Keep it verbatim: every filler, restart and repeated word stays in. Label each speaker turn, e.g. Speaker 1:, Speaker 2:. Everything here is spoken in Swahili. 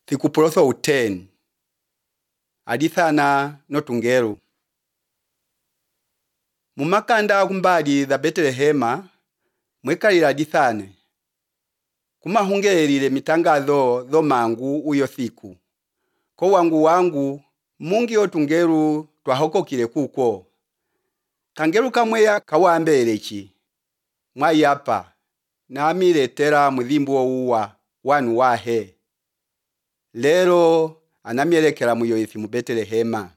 Speaker 1: Thikupulotho uteni. Adithana notungelu. Mumakanda kumbali dha Betelehema mwekalila adithane. Kumahungelile mitangazo dho mangu uyo thiku. Ko wangu wangu mungi otungelu twahokokile kuko. Kangelu kamweya kawambelechi. Mwayapa na amiletela mudhimbu uwa wanu wahe. Lelo anamielekela muyo ifi mu Betelehema.